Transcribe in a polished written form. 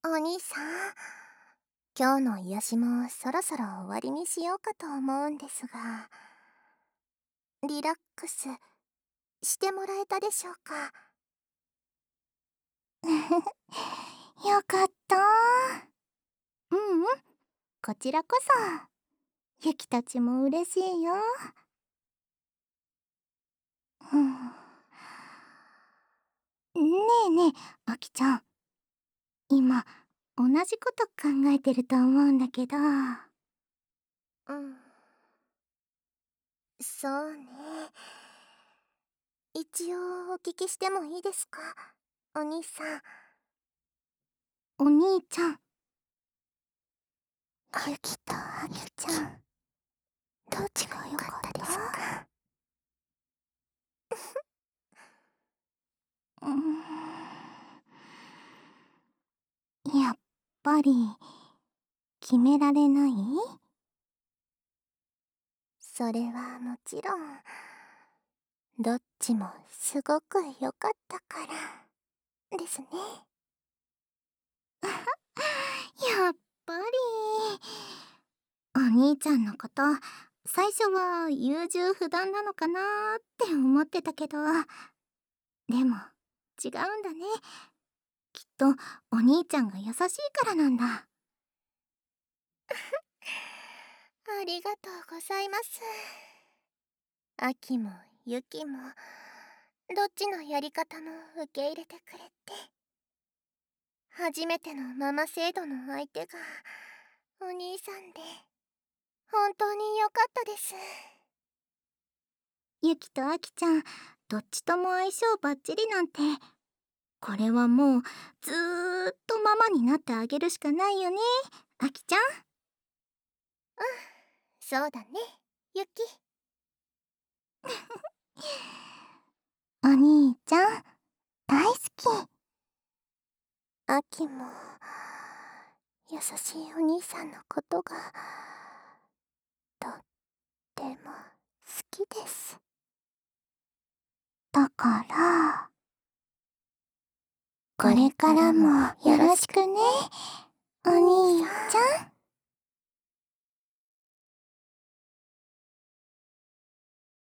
お兄さん、今日の癒しもそろそろ終わりにしようかと思うんですが、リラックスしてもらえたでしょうか？ よかった。うんうん、こちらこそ。ユキたちも嬉しいよ。うん。ねえねえ、アキちゃん。今、同じこと考えてると思うんだけど。 うん、そうね。一応お聞きしてもいいですか、お兄さん。 お兄ちゃん。 ユキとアキちゃん、どっちが良かったですか？ うーん。やっぱり、決められない？ それはもちろん、どっちもすごく良かったからですね。 やっぱり。お兄ちゃんのこと、最初は優柔不断なのかなーって思ってたけど、でも、違うんだね。きっと、お兄ちゃんが優しいからなんだ。 ありがとうございます。アキもユキも、どっちのやり方も受け入れてくれて、初めてのママ制度の相手がお兄さんで、本当に良かったです。 ユキとアキちゃん、どっちとも相性バッチリなんて、これはもう、ずーっとママになってあげるしかないよね、アキちゃん。 そうだね、ユキ。 お兄ちゃん、大好き。 アキも、優しいお兄さんのことが、とっても好きです。 だから、 これからもよろしくね、 お兄ちゃん。